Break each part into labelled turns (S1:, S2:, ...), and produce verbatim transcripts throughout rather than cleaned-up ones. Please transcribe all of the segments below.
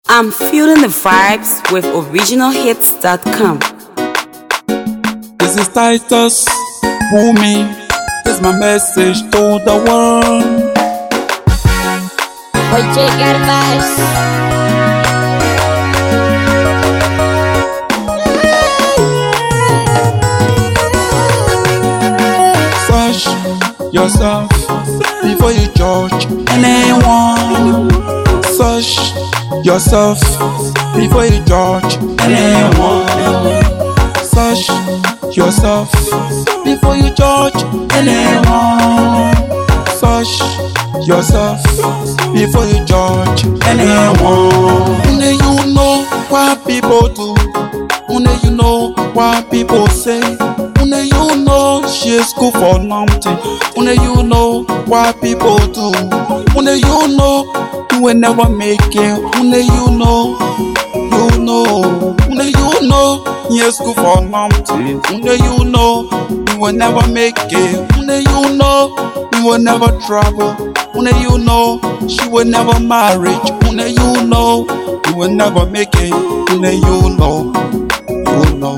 S1: I'm feeling the vibes with original hits dot com.
S2: This is Titus Wumi. This is my message to the world.
S3: Oi, chegar vibes.
S2: Search yourself before you judge anyone. Search yourself before you judge anyone. Search yourself before you judge anyone. Search yourself before you judge anyone. Only you know what people do. Only you know what people say. Only you know she's good for nothing. Only you know what people do. Only you know you will never make it. Only you know, you know. Only you know she's good for nothing. Only you know you will never make it. Only you know you will never travel. Only you know she will never marry. Only you know you will never make it. Only you know, you know.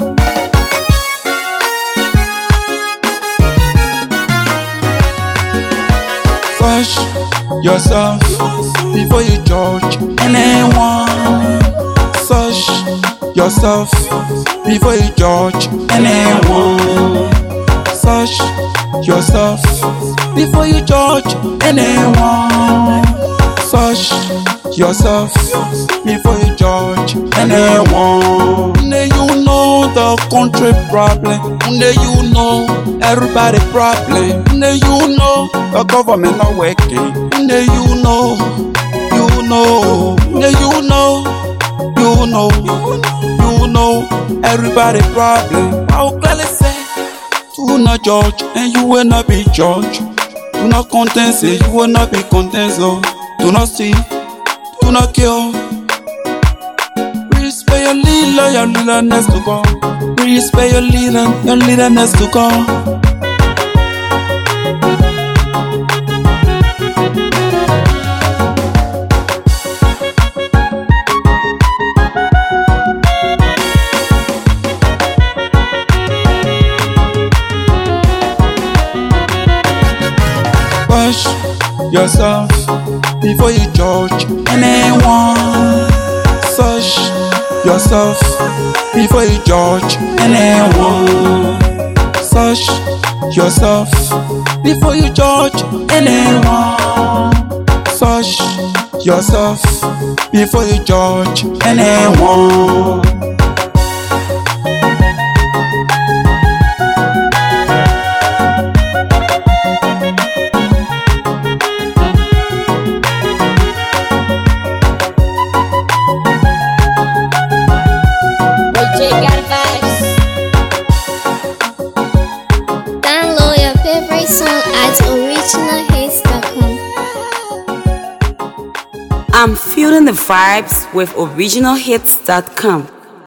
S2: Search yourself before you judge anyone. Search yourself before you judge anyone. Search yourself before you judge anyone. Search yourself before you judge anyone. Only you know the country problem. Only you know everybody problem. Only you know the government not working. Only you know, you know, only you know, you know, you know everybody problem. I will clearly say, do not judge and you will not be judged. Do not contend, say you will not be content. So do not steal, do not kill. Respect your leader, your leader next to God. Respect your leader, your leader next to God. Search yourself before you judge anyone. Search yourself before you judge anyone. Search yourself before you judge anyone. Search yourself before you judge anyone.
S3: Chegar vibes. Download your favorite song at original hits dot com.
S1: I'm feeling the vibes with original hits dot com.